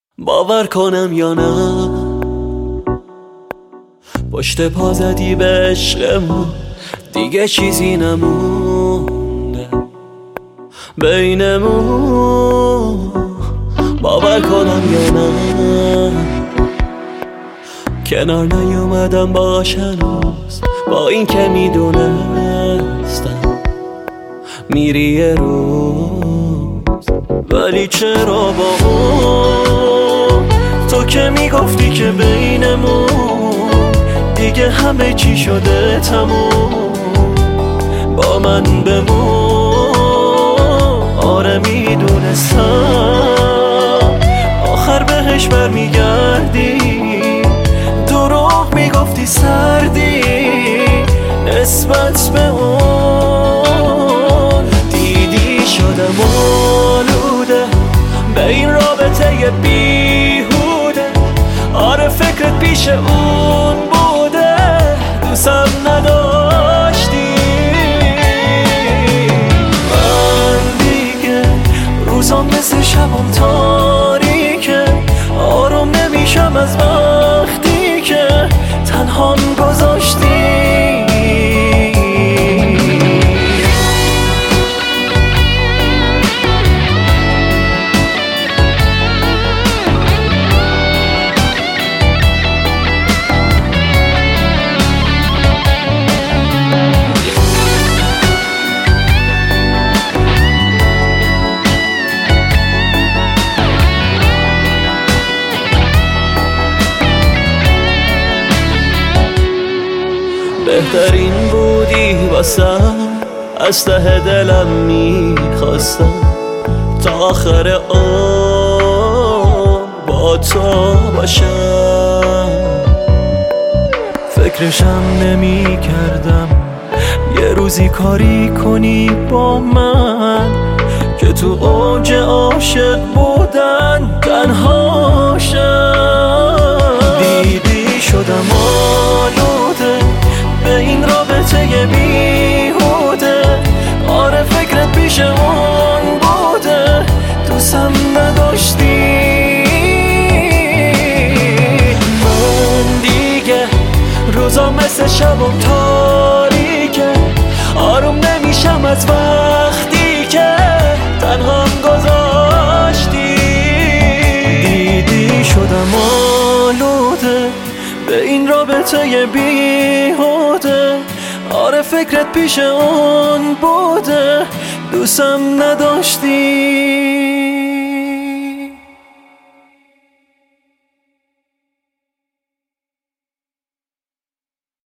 باور کنم یا نه پشت پا زدی به عشقمون، دیگه چیزی نمونده بینمون. باور کنم یا نه کنار نیومدم باش هنوز، با این که میدونستم میری یه روز. ولی چرا با اون تو که میگفتی که بینمون دیگه همه چی شده تموم، با من بمون. آره میدونستم آخر بهش برمیگردی، دروغ میگفتی سردی نسبت به اون. دیدی شدم آلوده به این رابطه بیهوده، آره فکرت پیش اون بوده، دوستم نداشتی. من دیگه روزام مثل شبم تاریکه، آروم نمیشم از وقتی که تنهام گذاشتی. بهترین بودی واسم، از ته دلم میخواستم تا آخر عمر با تو باشم. فکرشم نمی کردم یه روزی کاری کنی با من که تو اوج عاشق بودن تنهاشم. دیدی شدم آلوده به این رابطه بیهوده، آره فکرت پیش اون بوده، دوستم نداشتی. من دیگه روزا مثل شبم تاریکه، آروم نمیشم از وقتی که تنهام گذاشتی. دیدی شدم آلوده به این رابطه بیهوده، آره فکرت پیش اون بوده، دوستم نداشتی.